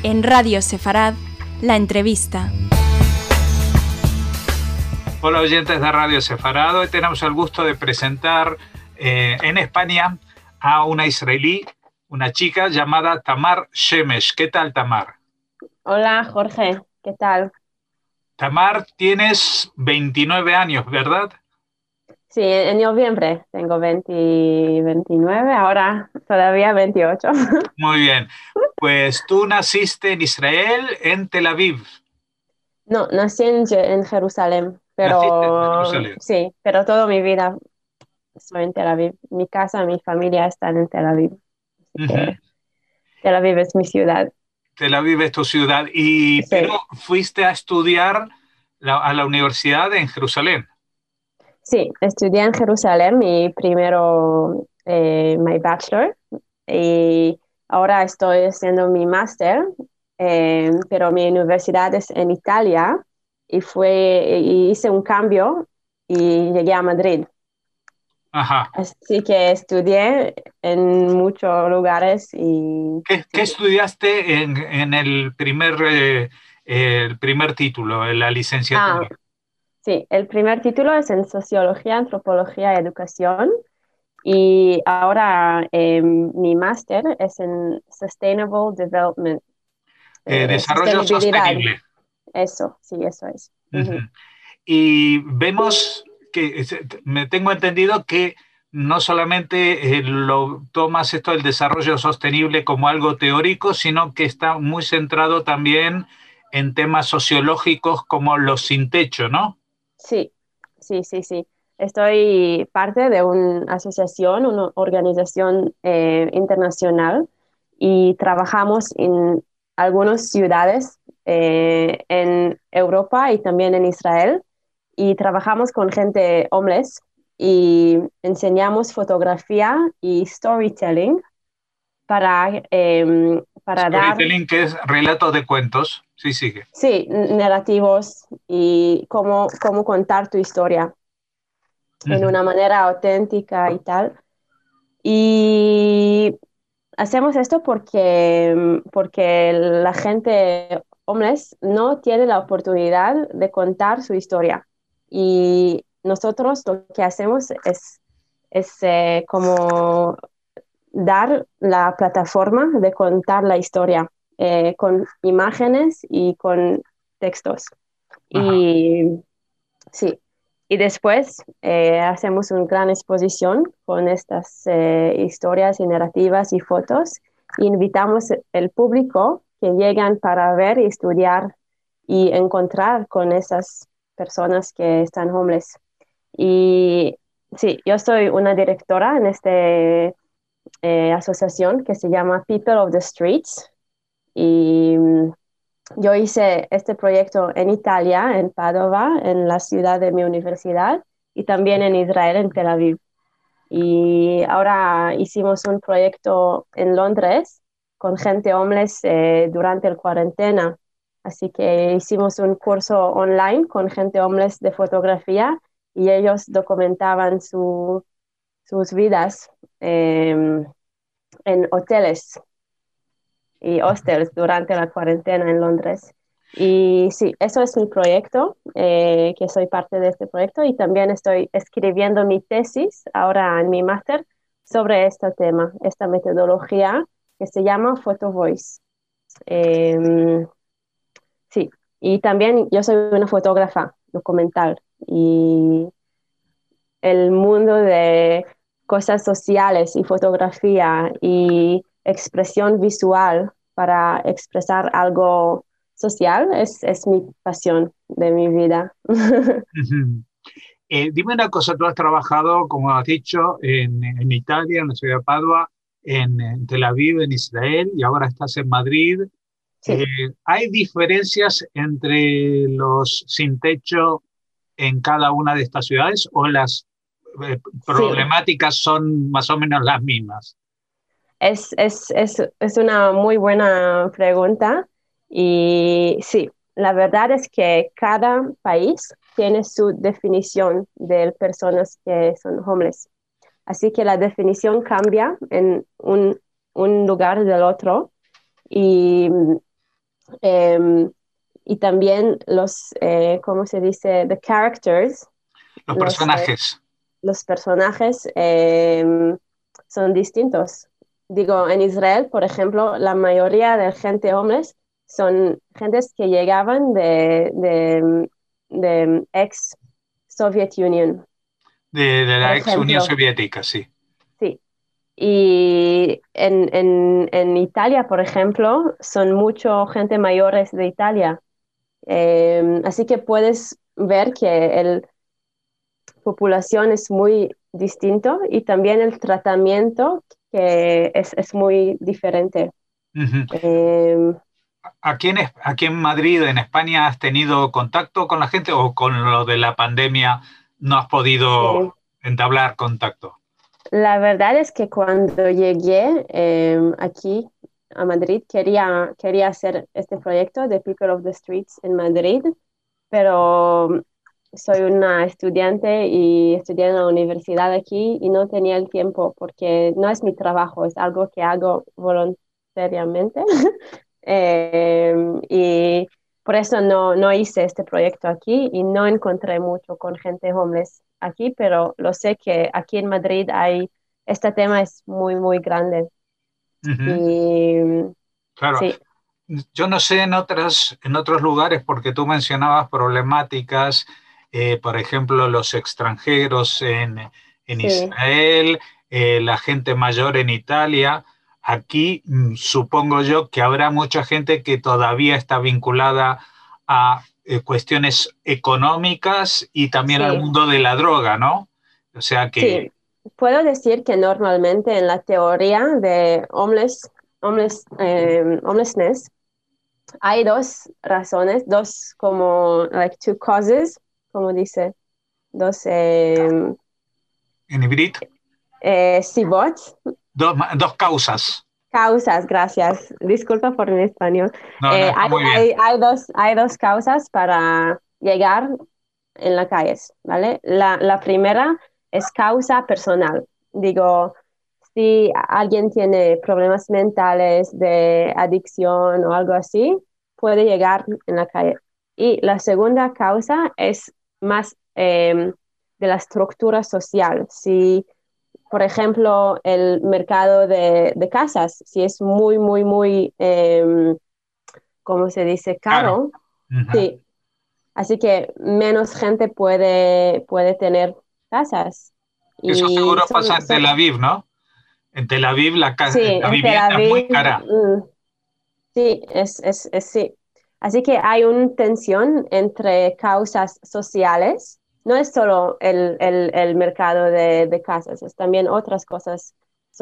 En Radio Sefarad, la entrevista. Hola oyentes de Radio Sefarad, hoy tenemos el gusto de presentar en España a una israelí, una chica llamada Tamar Shemesh. ¿Qué tal, Tamar? Hola, Jorge, ¿qué tal? Tamar, tienes 29 años, ¿verdad? Sí, en noviembre tengo 29, ahora todavía 28. Muy bien. Pues tú naciste en Israel, en Tel Aviv. No, nací en Jerusalén, Naciste en pero Jerusalén. sí, pero toda mi vida estoy en Tel Aviv. Mi casa, mi familia están en Tel Aviv. Así Ujú. que Tel Aviv es mi ciudad. Tel Aviv es tu ciudad, pero Sí, fuiste a estudiar a la universidad en Jerusalén. sí, estudié en Jerusalén mi bachelor, y ahora estoy haciendo mi máster, pero mi universidad es en Italia y hice un cambio y llegué a Madrid. Ajá. Así que estudié en muchos lugares y ¿Qué sí. estudiaste en el primer título, en la licenciatura? Ah, sí, el primer título es en Sociología, Antropología y Educación. Y ahora mi máster es en Sustainable Development, Desarrollo sostenibilidad. sostenible. Eso, sí, eso es. Ujú. Ujú. Y vemos que me tengo entendido que no solamente lo tomas esto del desarrollo sostenible como algo teórico, sino que está muy centrado también en temas sociológicos como los sin techo, ¿no? Sí, sí, sí, sí. Estoy parte de una asociación, una organización internacional, y trabajamos en algunas ciudades en Europa y también en Israel, y trabajamos con gente homeless y enseñamos fotografía y storytelling para dar, Storytelling, que es relatos de cuentos. Sí, sigue. sí, narrativos y cómo contar tu historia en Ujú. una manera auténtica y tal. Y hacemos esto porque la gente homeless no tiene la oportunidad de contar su historia. Y nosotros lo que hacemos es como dar la plataforma de contar la historia con imágenes y con textos. Ajá. Y sí, y después hacemos una gran exposición con estas historias y narrativas y fotos. E invitamos el público que llegan para ver y estudiar y encontrar con esas personas que están homeless. Y sí, yo soy una directora en esta asociación que se llama People of the Streets. Y yo hice este proyecto en Italia, en Padova, en la ciudad de mi universidad, y también en Israel, en Tel Aviv. Y ahora hicimos un proyecto en Londres con gente homeless durante la cuarentena. Así que hicimos un curso online con gente homeless de fotografía, y ellos documentaban sus vidas en hoteles y hostels durante la cuarentena en Londres. Y sí, eso es mi proyecto, que soy parte de este proyecto, y también estoy escribiendo mi tesis ahora en mi máster sobre este tema, esta metodología que se llama Photo Voice. Eh, sí, y también yo soy una fotógrafa documental, y el mundo de cosas sociales y fotografía y expresión visual para expresar algo social es mi pasión de mi vida. Ujú. Dime una cosa, tú has trabajado, como has dicho, en Italia, en la ciudad de Padua, en Tel Aviv, en Israel, y ahora estás en Madrid. Sí, ¿Hay diferencias entre los sin techo en cada una de estas ciudades o las sí, problemáticas son más o menos las mismas? es una muy buena pregunta, y sí, la verdad es que cada país tiene su definición de personas que son homeless. Así que la definición cambia en un lugar del otro. Y em, y también ¿cómo se dice? The characters, Los los, personajes. los personajes son distintos. Digo, en Israel, por ejemplo, la mayoría de gente homeless son gentes que llegaban de ex Soviet Union, De por la ex Unión ejemplo. Soviética, sí. Sí. Y en Italia, por ejemplo, son mucho gente mayores de Italia. Así que puedes ver que la población es muy distinto y también el tratamiento que es muy diferente. Ujú. Eh, Aquí en Madrid, en España, ¿has tenido contacto con la gente o con lo de la pandemia no has podido sí. entablar contacto? La verdad es que cuando llegué aquí a Madrid quería hacer este proyecto de People of the Streets en Madrid, pero soy una estudiante y estudié en la universidad aquí y no tenía el tiempo porque no es mi trabajo, es algo que hago voluntariamente. Y por eso no hice este proyecto aquí y no encontré mucho con gente homeless aquí, pero lo sé que aquí en Madrid este tema es muy, muy grande. Ujú. Y Claro, sí, yo no sé en otros lugares, porque tú mencionabas problemáticas, por ejemplo, los extranjeros en sí, Israel, la gente mayor en Italia. Aquí supongo yo que habrá mucha gente que todavía está vinculada a cuestiones económicas y también al sí. mundo de la droga, ¿no? O sea que, Sí, puedo decir que normalmente en la teoría de homelessness hay dos razones, dos como, like two causes, como dice, dos en Ibrit, sibot, dos causas. causas, gracias. Disculpa por mi español. No, no, está Hay, muy bien. hay dos causas para llegar en las calles, ¿vale? La primera es causa personal. Digo, si alguien tiene problemas mentales de adicción o algo así, puede llegar en la calle. Y la segunda causa es más de la estructura social. Si por ejemplo, el mercado de casas, si es muy, muy, muy, ¿cómo se dice? Claro. Caro, Ujú. sí. Así que menos gente puede tener casas. Eso Y seguro pasa en Tel Aviv, ¿no? En Tel Aviv sí, la en Tel vivienda es muy Aviv, cara. sí, sí. Así que hay una tensión entre causas sociales. No es solo el mercado de casas, es también otras cosas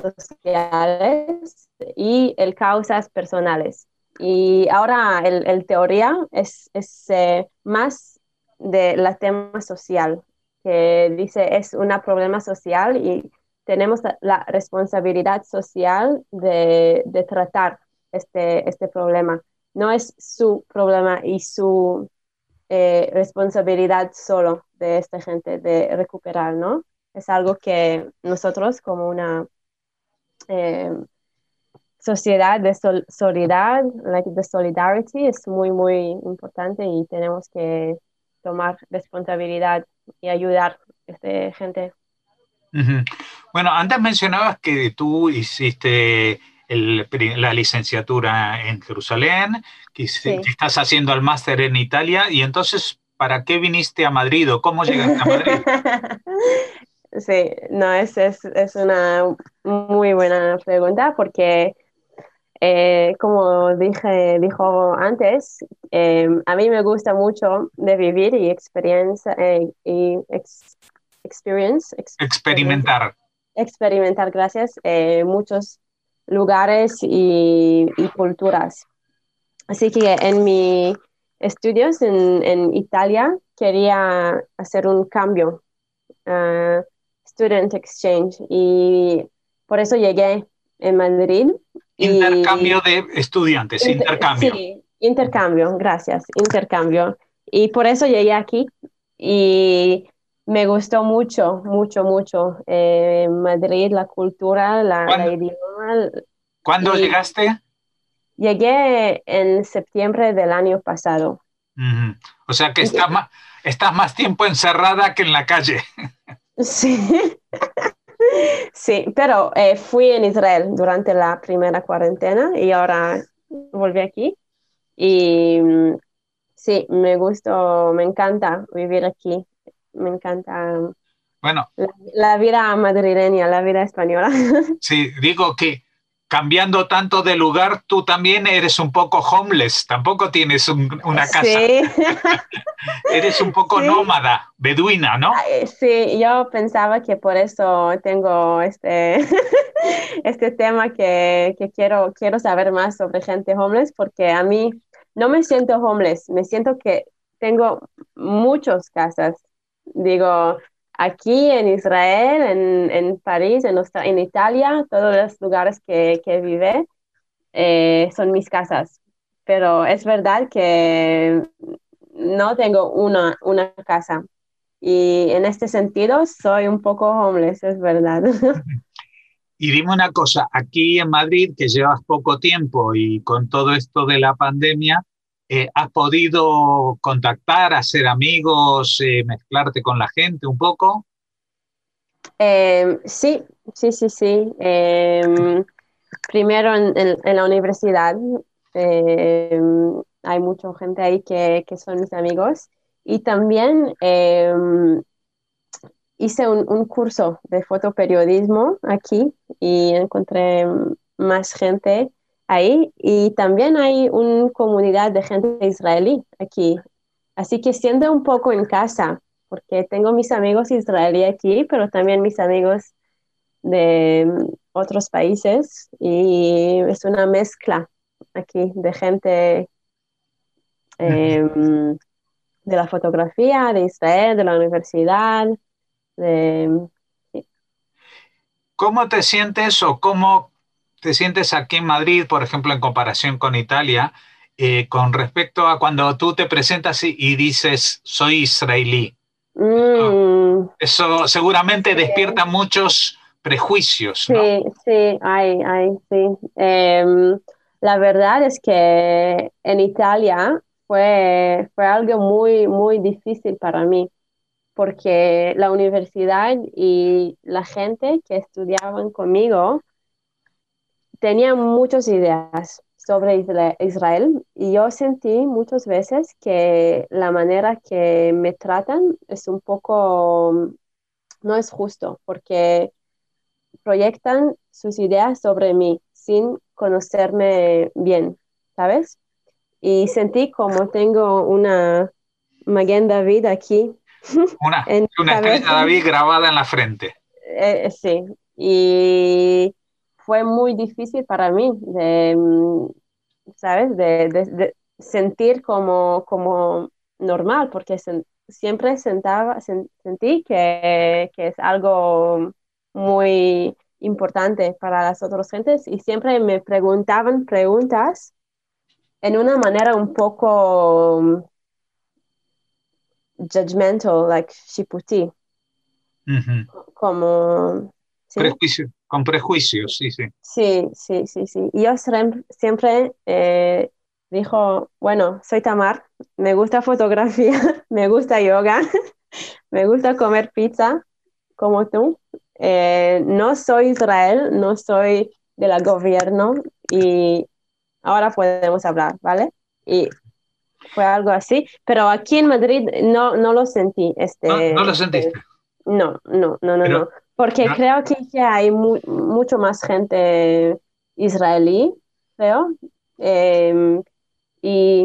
sociales y el causas personales. Y ahora el teoría es más de la tema social, que dice es un problema social y tenemos la responsabilidad social de tratar este problema. No es su problema y su responsabilidad solo de esta gente de recuperar, ¿no? Es algo que nosotros como una eh, sociedad de solidaridad, like the solidarity, es muy, muy importante y tenemos que tomar responsabilidad y ayudar a esta gente. Ujú. Bueno, antes mencionabas que tú hiciste la licenciatura en Jerusalén, que Sí. estás haciendo el máster en Italia, y entonces, ¿para qué viniste a Madrid o cómo llegaste a Madrid? Sí, no, es una muy buena pregunta porque, como dijo antes, a mí me gusta mucho de vivir y experiencia, Experimentar. experimentar, gracias, muchos lugares y culturas. Así que en mis estudios en Italia quería hacer un cambio, uh, student exchange, y por eso llegué en Madrid Intercambio y de estudiantes, intercambio. sí, intercambio, gracias, intercambio. Y por eso llegué aquí y me gustó mucho, mucho, mucho Madrid, la cultura, la ¿Cuándo, idioma. cuándo Y llegaste? Llegué en septiembre del año pasado. Ujú. O sea que estás más tiempo encerrada que en la calle. Sí, sí, pero fui en Israel durante la primera cuarentena y ahora volví aquí. Y sí, me gustó, me encanta vivir aquí. Me encanta Bueno, la vida madrileña, la vida española. sí, digo que cambiando tanto de lugar, tú también eres un poco homeless, tampoco tienes una casa. Sí, Eres un poco sí. nómada, beduina, ¿no? Ay, sí, yo pensaba que por eso tengo este tema que quiero saber más sobre gente homeless, porque a mí no me siento homeless, me siento que tengo muchas casas. Digo, aquí en Israel, en París, en Italia, todos los lugares que vive son mis casas. Pero es verdad que no tengo una casa. Y en este sentido soy un poco homeless, es verdad. Y dime una cosa, aquí en Madrid, que llevas poco tiempo y con todo esto de la pandemia, ¿has podido contactar, hacer amigos, mezclarte con la gente un poco? Sí, sí, sí, sí. Primero en la universidad hay mucha gente ahí que son mis amigos. Y también hice un curso de fotoperiodismo aquí y encontré más gente ahí. Y también hay una comunidad de gente israelí aquí. Así que siento un poco en casa, porque tengo mis amigos israelíes aquí, pero también mis amigos de otros países. Y es una mezcla aquí de gente de la fotografía, de Israel, de la universidad. De, sí. ¿Cómo te sientes o cómo te sientes aquí en Madrid, por ejemplo, en comparación con Italia, con respecto a cuando tú te presentas y dices, soy israelí? Mm, Eso seguramente sí, despierta muchos prejuicios, ¿no? sí, sí, sí. La verdad es que en Italia fue algo muy, muy difícil para mí, porque la universidad y la gente que estudiaban conmigo tenían muchas ideas sobre Israel y yo sentí muchas veces que la manera que me tratan es un poco, no es justo, porque proyectan sus ideas sobre mí sin conocerme bien, ¿sabes? Y sentí como tengo una Maguen David aquí en mi Una estrella cabeza. David grabada en la frente. Sí, y fue muy difícil para mí de, ¿sabes? De sentir como normal, porque siempre sentí que es algo muy importante para las otras gentes y siempre me preguntaban preguntas en una manera un poco judgmental, like shiputi, Ujú. como, ¿sí? Con prejuicios, sí, sí. Sí, sí, sí, sí. Y yo siempre dijo, bueno, soy Tamar, me gusta fotografía, me gusta yoga, me gusta comer pizza, como tú. No soy Israel, no soy de la gobierno y ahora podemos hablar, ¿vale? Y fue algo así, pero aquí en Madrid no lo sentí, No, no lo sentiste. no, no, no, no, Pero, no, porque pero, creo que hay mucho más gente israelí, creo, eh, y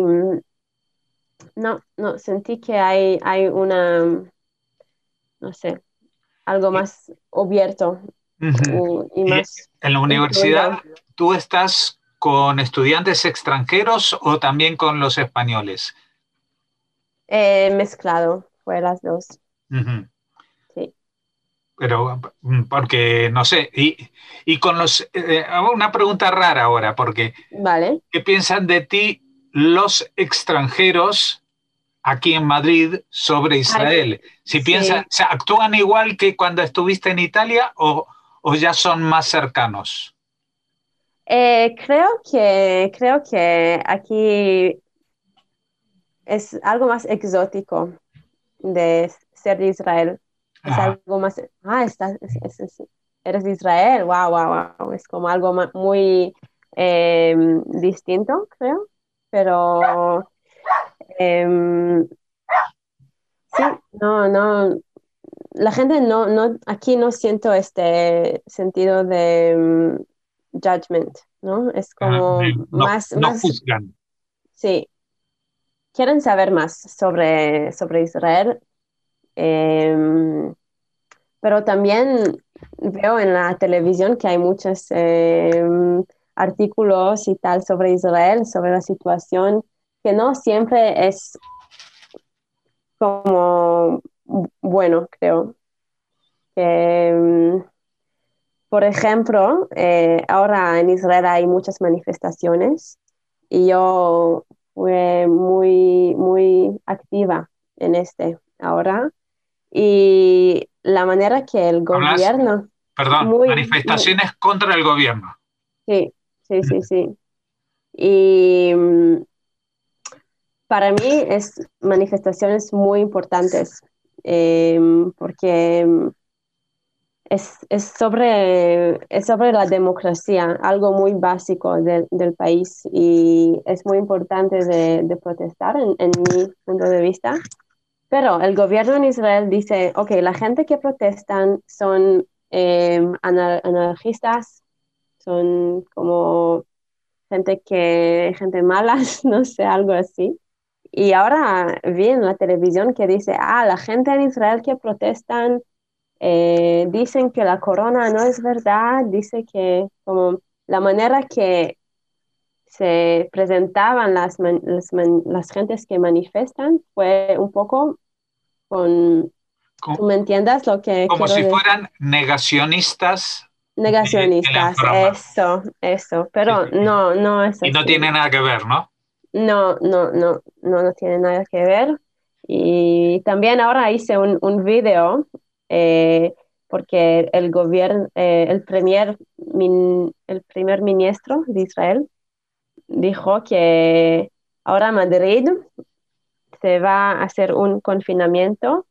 no, sentí que hay una, no sé, algo más abierto ujú. y Y más en la universidad, incluido, ¿tú estás con estudiantes extranjeros o también con los españoles? mezclado, fue las dos, Ujú. sí, Pero porque no sé, y con hago una pregunta rara ahora, porque vale. ¿qué piensan de ti los extranjeros aquí en Madrid sobre Ay, Israel? Si piensan, sí. o sea, ¿actúan igual que cuando estuviste en Italia o ya son más cercanos? Creo que aquí es algo más exótico de ser de Israel. Es Ah, algo más, eres de Israel, wow, wow, wow. Es como algo muy distinto, creo. Pero em, sí, no, la gente aquí no siento este sentido de judgment, ¿no? Es como no, no más, juzgan. sí, quieren saber más sobre Israel. Em, Pero también veo en la televisión que hay muchos artículos y tal sobre Israel, sobre la situación, que no siempre es como bueno, creo. Que, por ejemplo, ahora en Israel hay muchas manifestaciones y yo fui muy activa en ahora. Y la manera que el Hablas, gobierno, perdón, muy, manifestaciones contra el gobierno. sí, sí, sí, sí. Y para mí es manifestaciones muy importantes porque es sobre la democracia, algo muy básico del país y es muy importante de protestar en mi punto de vista. Pero el gobierno en Israel dice, ok, la gente que protestan son anarquistas, son como gente malas, no sé, algo así. Y ahora vi en la televisión que dice, la gente en Israel que protestan dicen que la corona no es verdad, dice que como la manera que se presentaban las gentes que manifestan fue un poco con, ¿tú Co- me entiendes lo que Como quiero si decir? fueran negacionistas de la Negacionistas, enferma. eso, Sí, pero sí, sí. no es Y no así. tiene nada que ver, ¿no? No tiene nada que ver. Y también ahora hice un video eh, porque el gobierno, el primer ministro de Israel dijo que ahora Madrid se va a hacer un confinamiento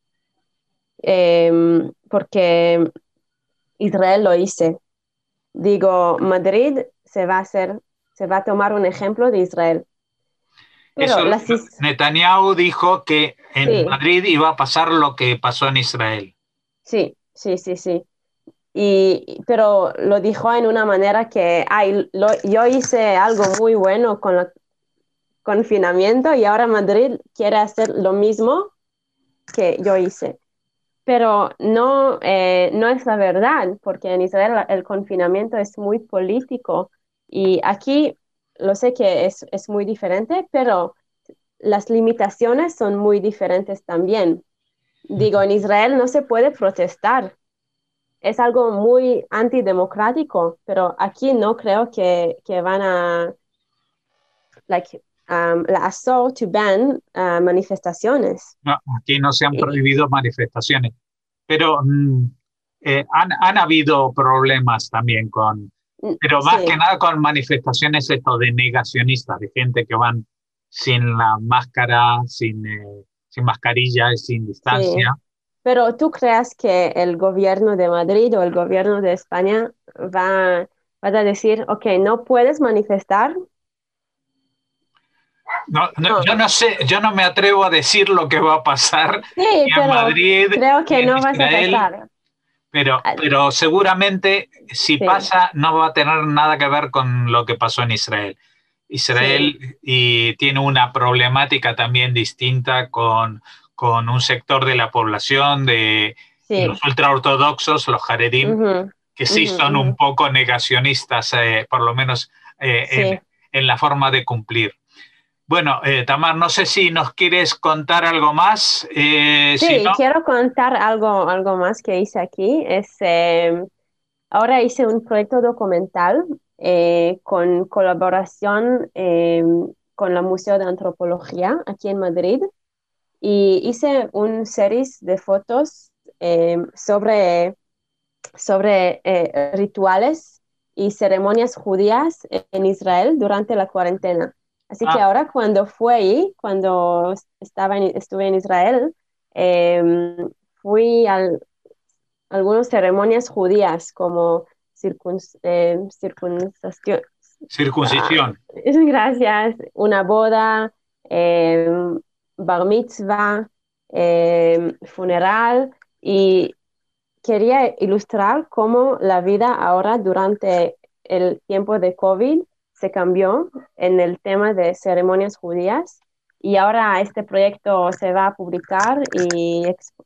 porque Israel lo hizo. Digo, Madrid se va a tomar un ejemplo de Israel. Eso, Pero Netanyahu dijo que en sí, Madrid iba a pasar lo que pasó en Israel. sí. Pero lo dijo en una manera que, yo hice algo muy bueno con el confinamiento y ahora Madrid quiere hacer lo mismo que yo hice. Pero no es la verdad, porque en Israel el confinamiento es muy político y aquí lo sé que es muy diferente, pero las limitaciones son muy diferentes también. Digo, en Israel no se puede protestar, es algo muy antidemocrático, pero aquí no creo que van a, like, la assault to ban manifestaciones. No, aquí no se han Y, prohibido manifestaciones, pero han habido problemas también pero más que sí, nada con manifestaciones esto de negacionistas, de gente que van sin la máscara, sin mascarilla, sin sí. distancia. Pero ¿tú crees que el gobierno de Madrid o el gobierno de España va a decir, ok, no puedes manifestar? No, No. yo no sé, yo no me atrevo a decir lo que va a pasar Sí, ni en pero Madrid creo ni que en no vas a Israel, pasar. Ah, pero seguramente si sí, pasa no va a tener nada que ver con lo que pasó en Israel. sí, Israel y tiene una problemática también distinta con un sector de la población de sí. los ultraortodoxos, los Haredim, Ujú, que sí ujú, son ujú. un poco negacionistas, por lo menos Sí, en la forma de cumplir. Bueno, Tamar, no sé si nos quieres contar algo más. Si sí, no, quiero contar algo más que hice aquí. Ahora hice un proyecto documental con colaboración con la Museo de Antropología aquí en Madrid y hice un series de fotos sobre rituales y ceremonias judías en Israel durante la cuarentena. Así que ahora cuando estuve en Israel, fui a algunas ceremonias judías como circuncisión. Circuncisión. Gracias. Una boda, bar mitzvah, funeral, y quería ilustrar cómo la vida ahora durante el tiempo de COVID se cambió en el tema de ceremonias judías, y ahora este proyecto se va a publicar y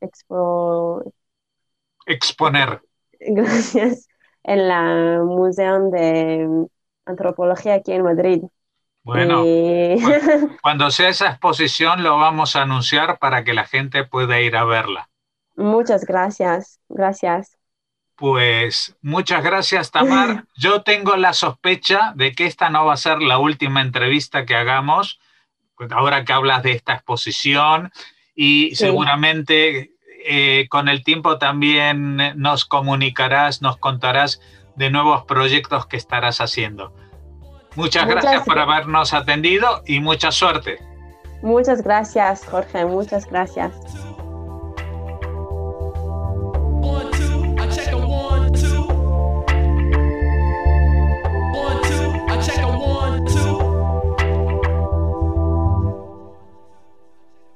exponer. Gracias. En la Museo de Antropología aquí en Madrid. Bueno, cuando sea esa exposición lo vamos a anunciar para que la gente pueda ir a verla. Muchas gracias. Gracias. Pues muchas gracias, Tamar. Yo tengo la sospecha de que esta no va a ser la última entrevista que hagamos, ahora que hablas de esta exposición, y sí, seguramente con el tiempo también nos comunicarás, nos contarás de nuevos proyectos que estarás haciendo. Muchas gracias por habernos atendido y mucha suerte. Muchas gracias, Jorge. Muchas gracias.